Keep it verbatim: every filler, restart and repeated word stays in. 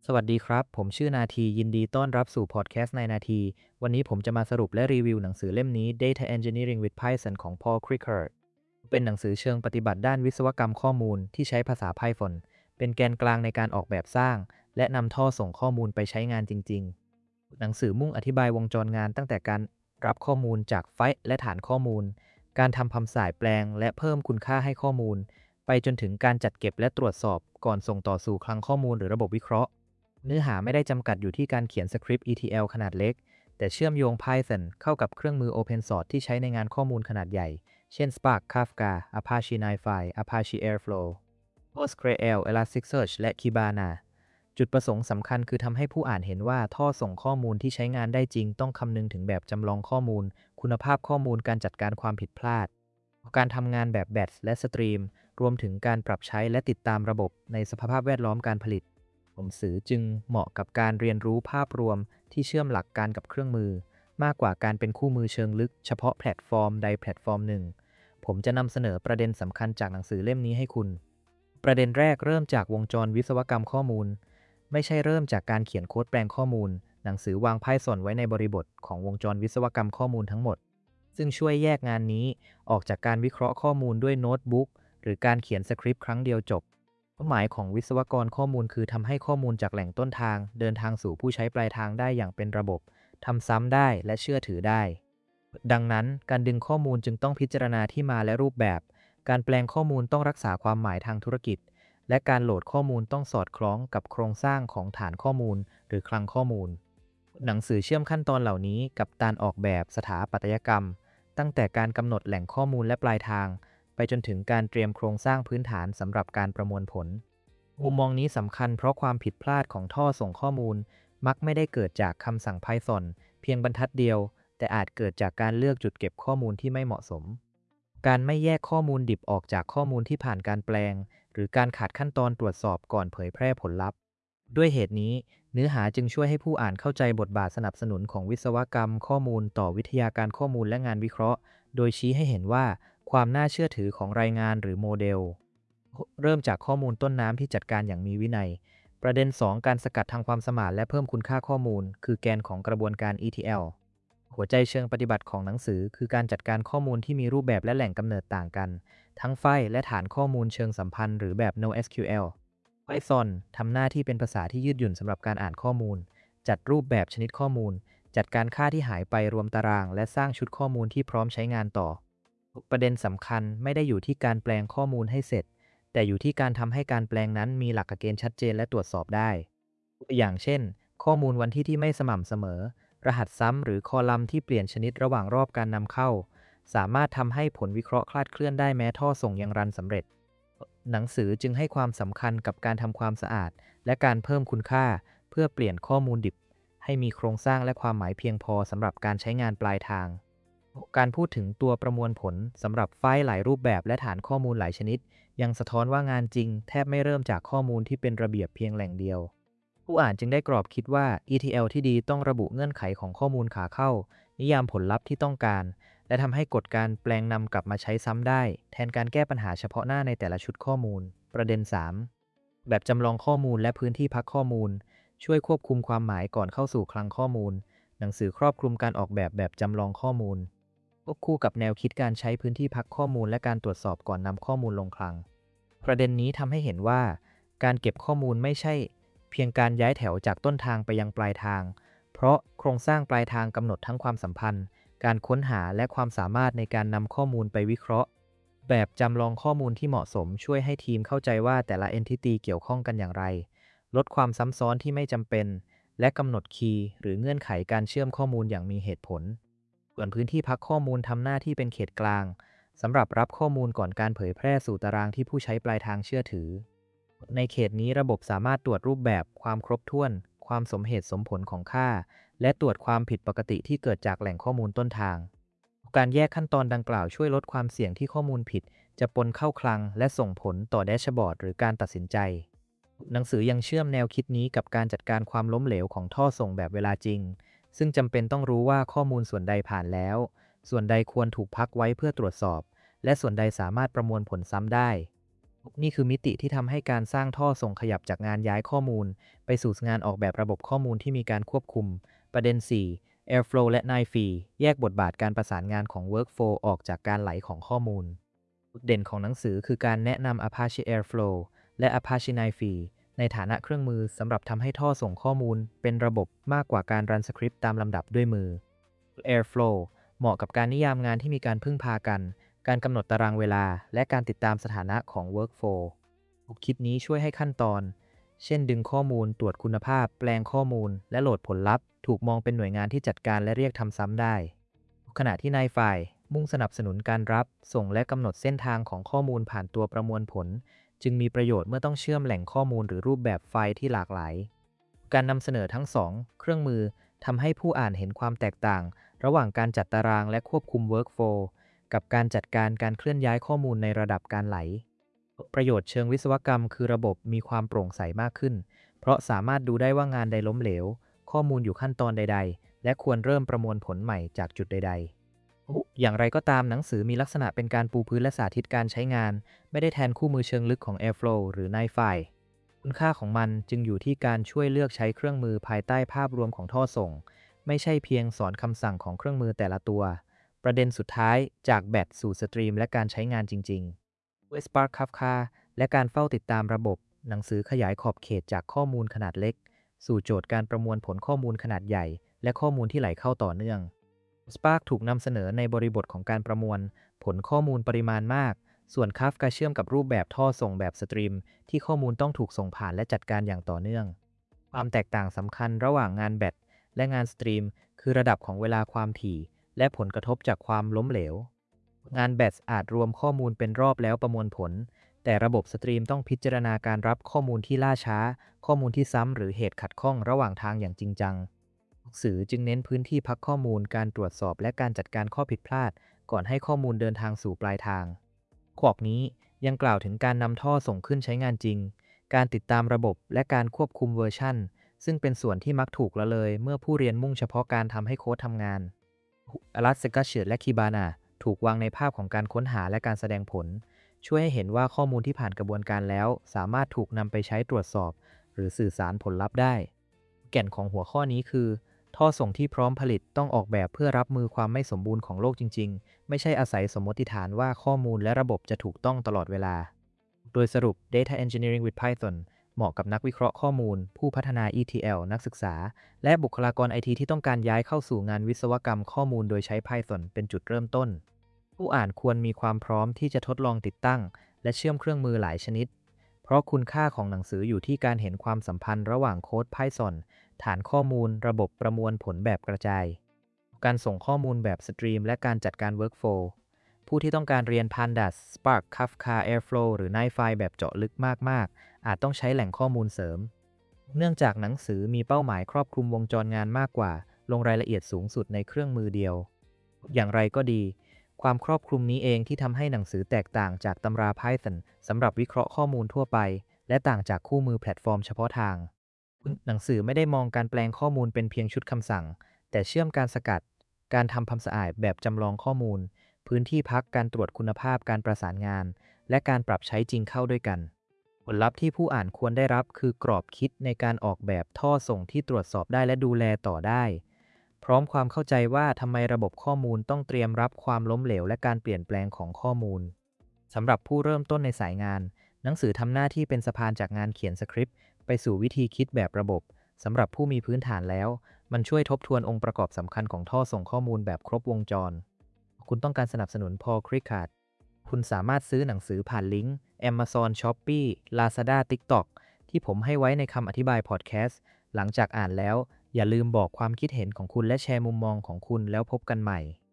สวัสดีครับผมชื่อนาทียินดีต้อนรับสู่พอดแคสต์ในนาทีวันนี้ผมจะมาสรุปและรีวิวหนังสือเล่มนี้ Data Engineering with Python ของ Paul Crickert เป็นหนังสือเชิงปฏิบัติด้านวิศวกรรมข้อมูลที่ใช้ภาษา Python เป็นแกนกลางในการออกแบบสร้างและนำท่อส่งข้อมูลไปใช้งานจริงๆหนังสือมุ่งอธิบายวงจรงานตั้งแต่การรับข้อมูลจากไฟล์และฐานข้อมูลการทำคำสายแปลงและเพิ่มคุณค่าให้ข้อมูลไปจนถึงการจัดเก็บและตรวจสอบก่อนส่งต่อสู่คลังข้อมูลหรือระบบวิเคราะห์ เนื้อหาไม่ได้จำกัดอยู่ที่การเขียนสคริปต์ อี ที แอล ขนาดเล็ก แต่เชื่อมโยง Python เข้ากับเครื่องมือ Open Source ที่ใช้ในงานข้อมูลขนาดใหญ่ เช่น Spark Kafka Apache NiFi Apache Airflow PostgreSQL Elasticsearch และ Kibana จุดประสงค์สำคัญคือทำให้ผู้อ่านเห็นว่าท่อส่งข้อมูลที่ใช้งานได้จริงต้องคำนึงถึงแบบจำลองข้อมูล คุณภาพข้อมูลการจัดการความผิดพลาด การทำงานแบบแบทช์และสตรีม รวมถึงการปรับใช้และติดตามระบบในสภาพแวดล้อมการผลิต หนังสือจึงเหมาะกับการเรียนรู้ภาพรวมที่เชื่อมหลักการกับเครื่องมือมากกว่าการเป็นคู่มือเชิงลึกเฉพาะแพลตฟอร์มใดแพลตฟอร์มหนึ่งผมจะนำเสนอประเด็นสำคัญจากหนังสือเล่มนี้ให้คุณประเด็นแรกเริ่มจากวงจรวิศวกรรมข้อมูลไม่ใช่เริ่มจากการเขียนโค้ดแปลงข้อมูลหนังสือวาง Python ไว้ในบริบทของวงจรวิศวกรรมข้อมูลทั้งหมดซึ่งช่วยแยกงานนี้ออกจากการวิเคราะห์ข้อมูลด้วยโน้ตบุ๊กหรือการเขียนสคริปต์ครั้งเดียวจบเป้าหมายของวิศวกรข้อมูลคือทำให้ข้อมูลจากแหล่งต้นทางเดินทางสู่ผู้ใช้ปลายทางได้อย่างเป็นระบบทำซ้ำได้และเชื่อถือได้ดังนั้นการดึงข้อมูลจึงต้องพิจารณาที่มาและรูปแบบการแปลงข้อมูลต้องรักษาความหมายทางธุรกิจและการโหลดข้อมูลต้องสอดคล้องกับโครงสร้างของฐานข้อมูลหรือคลังข้อมูลหนังสือเชื่อมขั้นตอนเหล่านี้กับการออกแบบสถาปัตยกรรมตั้งแต่การกำหนดแหล่งข้อมูลและปลายทางไปจนถึงการเตรียมโครงสร้างพื้นฐานสำหรับการประมวลผลมุมมองนี้สำคัญเพราะความผิดพลาดของท่อส่งข้อมูลมักไม่ได้เกิดจากคำสั่ง Python เพียงบรรทัดเดียวแต่อาจเกิดจากการเลือกจุดเก็บข้อมูลที่ไม่เหมาะสมการไม่แยกข้อมูลดิบออกจากข้อมูลที่ผ่านการแปลงหรือการขาดขั้นตอนตรวจสอบก่อนเผยแพร่ผลลัพธ์ด้วยเหตุนี้เนื้อหาจึงช่วยให้ผู้อ่านเข้าใจบทบาทสนับสนุนของวิศวกรรมข้อมูลต่อวิทยาการข้อมูลและงานวิเคราะห์โดยชี้ให้เห็นว่าความน่าเชื่อถือของรายงานหรือโมเดลเริ่มจากข้อมูลต้นน้ำที่จัดการอย่างมีวินัยประเด็นสองการสกัดทางความสมานและเพิ่มคุณค่าข้อมูลคือแกนของกระบวนการ อี ที แอล หัวใจเชิงปฏิบัติของหนังสือคือการจัดการข้อมูลที่มีรูปแบบและแหล่งกำเนิดต่างกันทั้งไฟล์และฐานข้อมูลเชิงสัมพันธ์หรือแบบ NoSQL Python ทำหน้าที่เป็นภาษาที่ยืดหยุ่นสำหรับการอ่านข้อมูลจัดรูปแบบชนิดข้อมูลจัดการค่าที่หายไปรวมตารางและสร้างชุดข้อมูลที่พร้อมใช้งานต่อประเด็นสำคัญไม่ได้อยู่ที่การแปลงข้อมูลให้เสร็จแต่อยู่ที่การทำให้การแปลงนั้นมีหลักเกณฑ์ชัดเจนและตรวจสอบได้อย่างเช่นข้อมูลวันที่ที่ไม่สม่ำเสมอรหัสซ้ำหรือคอลัมน์ที่เปลี่ยนชนิดระหว่างรอบการนำเข้าสามารถทำให้ผลวิเคราะห์คลาดเคลื่อนได้แม้ท่อส่งยังรันสำเร็จหนังสือจึงให้ความสำคัญกับการทำความสะอาดและการเพิ่มคุณค่าเพื่อเปลี่ยนข้อมูลดิบให้มีโครงสร้างและความหมายเพียงพอสำหรับการใช้งานปลายทางการพูดถึงตัวประมวลผลสำหรับไฟล์หลายรูปแบบและฐานข้อมูลหลายชนิดยังสะท้อนว่างานจริงแทบไม่เริ่มจากข้อมูลที่เป็นระเบียบเพียงแหล่งเดียวผู้อ่านจึงได้กรอบคิดว่า อี ที แอล ที่ดีต้องระบุเงื่อนไขของข้อมูลขาเข้านิยามผลลัพธ์ที่ต้องการและทำให้กฎการแปลงนำกลับมาใช้ซ้ำได้แทนการแก้ปัญหาเฉพาะหน้าในแต่ละชุดข้อมูลประเด็นสามแบบจำลองข้อมูลและพื้นที่พักข้อมูลช่วยควบคุมความหมายก่อนเข้าสู่คลังข้อมูลหนังสือครอบคลุมการออกแบบแบบจำลองข้อมูลควบคู่กับแนวคิดการใช้พื้นที่พักข้อมูลและการตรวจสอบก่อนนำข้อมูลลงคลังประเด็นนี้ทำให้เห็นว่าการเก็บข้อมูลไม่ใช่เพียงการย้ายแถวจากต้นทางไปยังปลายทางเพราะโครงสร้างปลายทางกำหนดทั้งความสัมพันธ์การค้นหาและความสามารถในการนำข้อมูลไปวิเคราะห์แบบจำลองข้อมูลที่เหมาะสมช่วยให้ทีมเข้าใจว่าแต่ละ entity เกี่ยวข้องกันอย่างไรลดความซ้ำซ้อนที่ไม่จำเป็นและกำหนดคีย์หรือเงื่อนไขการเชื่อมข้อมูลอย่างมีเหตุผลส่วนพื้นที่พักข้อมูลทำหน้าที่เป็นเขตกลางสำหรับรับข้อมูลก่อนการเผยแพร่สู่ตารางที่ผู้ใช้ปลายทางเชื่อถือในเขตนี้ระบบสามารถตรวจรูปแบบความครบถ้วนความสมเหตุสมผลของค่าและตรวจความผิดปกติที่เกิดจากแหล่งข้อมูลต้นทางการแยกขั้นตอนดังกล่าวช่วยลดความเสี่ยงที่ข้อมูลผิดจะปนเข้าคลังและส่งผลต่อแดชบอร์ดหรือการตัดสินใจหนังสือยังเชื่อมแนวคิดนี้กับการจัดการความล้มเหลวของท่อส่งแบบเวลาจริงซึ่งจำเป็นต้องรู้ว่าข้อมูลส่วนใดผ่านแล้วส่วนใดควรถูกพักไว้เพื่อตรวจสอบและส่วนใดสามารถประมวลผลซ้ำได้นี่คือมิติที่ทำให้การสร้างท่อส่งขยับจากงานย้ายข้อมูลไปสู่งานออกแบบระบบข้อมูลที่มีการควบคุมประเด็น สี่ Airflow และ Nightfree แยกบทบาทการประสานงานของ Workflow ออกจากการไหลของข้อมูลจุดเด่นของหนังสือคือการแนะนำ Apache Airflow และ Apache Nightfree ในฐานะเครื่องมือสำหรับทำให้ท่อส่งข้อมูลเป็นระบบมากกว่าการรันสคริปต์ตามลำดับด้วยมือ Airflow เหมาะกับการนิยามงานที่มีการพึ่งพากัน การกำหนดตารางเวลา และการติดตามสถานะของ Workflow คิดนี้ช่วยให้ขั้นตอน เช่นดึงข้อมูล ตรวจคุณภาพ แปลงข้อมูล และโหลดผลลัพธ์ ถูกมองเป็นหน่วยงานที่จัดการและเรียกทำซ้ำได้ ขณะที่ในฝ่ายมุ่งสนับสนุนการรับ ส่งและกำหนดเส้นทางของข้อมูลผ่านตัวประมวลผล จึงมีประโยชน์เมื่อต้องเชื่อมแหล่งข้อมูลหรือรูปแบบไฟล์ที่หลากหลาย การนำเสนอทั้งสองเครื่องมือทำให้ผู้อ่านเห็นความแตกต่าง ระหว่างการจัดตารางและควบคุม Workflow กับการจัดการการเคลื่อนย้ายข้อมูลในระดับการไหล ประโยชน์เชิงวิศวกรรมคือระบบมีความโปร่งใสมากขึ้น เพราะสามารถดูได้ว่างานใดล้มเหลว ข้อมูลอยู่ขั้นตอนใดๆ และควรเริ่มประมวลผลใหม่จากจุดใดๆ อย่างไรก็ตามหนังสือมีลักษณะเป็นการปูพื้นและสาธิตการใช้งาน ไม่ได้แทนคู่มือเชิงลึกของ Airflow หรือ Nightfree คุณค่าของมันจึงอยู่ที่การช่วยเลือกใช้เครื่องมือภายใต้ภาพรวมของท่อส่ง ไม่ใช่เพียงสอนคำสั่งของเครื่องมือแต่ละตัว ประเด็นสุดท้ายจากแบตสู่สตรีมและการใช้งานจริงๆ ด้วย Spark Kafka และการเฝ้าติดตามระบบ หนังสือขยายขอบเขตจากข้อมูลขนาดเล็ก สู่โจทย์การประมวลผลข้อมูลขนาดใหญ่ และข้อมูลที่ไหลเข้าต่อเนื่อง Spark ถูกนำเสนอในบริบทของการประมวลผลข้อมูลปริมาณมาก ส่วน Kafka เชื่อมกับรูปแบบท่อส่งแบบสตรีมที่ข้อมูลต้องถูกส่งผ่านและจัดการอย่างต่อเนื่อง ความแตกต่างสำคัญระหว่างงานแบตและงานสตรีมคือระดับของเวลาความถี่และผลกระทบจากความล้มเหลว งานแบตอาจรวมข้อมูลเป็นรอบแล้วประมวลผล แต่ระบบสตรีมต้องพิจารณาการรับข้อมูลที่ล่าช้า ข้อมูลที่ซ้ำหรือเหตุขัดข้องระหว่างทางอย่างจริงจังหนังสือจึงเน้นพื้นที่พักข้อมูลการตรวจสอบและการจัดการข้อผิดพลาด ก่อนให้ข้อมูลเดินทางสู่ปลายทางขวอกนี้ยังกล่าวถึงการนำท่อส่งขึ้นใช้งานจริง การติดตามระบบและการควบคุมเวอร์ชันซึ่งเป็นส่วนที่มักถูกละเลยเมื่อผู้เรียนมุ่งเฉพาะการทำให้โค้ดทำงาน Elasticsearch และ Kibana ถูกวางในภาพของการค้นหาและการแสดงผล ช่วยให้เห็นว่าข้อมูลที่ผ่านกระบวนการแล้วสามารถถูกนำไปใช้ตรวจสอบหรือสื่อสารผลลัพธ์ได้ แก่นของหัวข้อนี้คือ ท่อส่งที่พร้อมผลิตต้องออกแบบเพื่อรับมือความไม่สมบูรณ์ของโลกจริงๆ ไม่ใช่อาศัยสมมติฐานว่าข้อมูลและระบบจะถูกต้องตลอดเวลา โดยสรุป Data Engineering with Python เหมาะกับนักวิเคราะห์ข้อมูล ผู้พัฒนา อี ที แอล นักศึกษา และบุคลากร ไอ ที ที่ต้องการย้ายเข้าสู่งานวิศวกรรมข้อมูลโดยใช้ Python เป็นจุดเริ่มต้น ผู้อ่านควรมีความพร้อมที่จะทดลองติดตั้งและเชื่อมเครื่องมือหลายชนิด เพราะคุณค่าของหนังสืออยู่ที่การเห็นความสัมพันธ์ระหว่างโค้ด Python ฐานข้อมูลระบบประมวลผลแบบกระจาย การส่งข้อมูลแบบสตรีมและการจัดการ Workflow ผู้ที่ต้องการเรียน Pandas Spark Kafka Airflow หรือ Nightfree แบบเจาะลึกมากๆ อาจต้องใช้แหล่งข้อมูลเสริม เนื่องจากหนังสือมีเป้าหมายครอบคลุมวงจรงานมากกว่า ลงรายละเอียดสูงสุดในเครื่องมือเดียว อย่างไรก็ดี ความครอบคลุมนี้เองที่ทำให้หนังสือแตกต่างจากตำรา Python สำหรับวิเคราะห์ข้อมูลทั่วไป และต่างจากคู่มือแพลตฟอร์มเฉพาะทาง หนังสือไม่ได้มองการแปลงข้อมูลเป็นเพียงชุดคำสั่ง แต่เชื่อมการสกัด การทำความสะอาดแบบจำลองข้อมูล พื้นที่พักการตรวจคุณภาพการประสานงาน และการปรับใช้จริงเข้าด้วยกัน ผลลัพธ์ที่ผู้อ่านควรได้รับคือกรอบคิดในการออกแบบท่อส่งที่ตรวจสอบได้และดูแลต่อได้ พร้อมความเข้าใจว่าทำไมระบบข้อมูลต้องเตรียมรับความล้มเหลวและการเปลี่ยนแปลงของข้อมูล สำหรับผู้เริ่มต้นในสายงาน หนังสือทำหน้าที่เป็นสะพานจากงานเขียนสคริปต์ไปสู่วิธีคิดแบบระบบ สำหรับผู้มีพื้นฐานแล้ว มันช่วยทบทวนองค์ประกอบสำคัญของท่อส่งข้อมูลแบบครบวงจร คุณต้องการสนับสนุน Paul Crickard คุณสามารถซื้อหนังสือผ่านลิงก์ Amazon Shopee Lazada TikTok ที่ผมให้ไว้ในคำอธิบายพอดแคสต์ หลังจากอ่านแล้วอย่าลืมบอกความคิดเห็นของคุณและแชร์มุมมองของคุณแล้วพบกันใหม่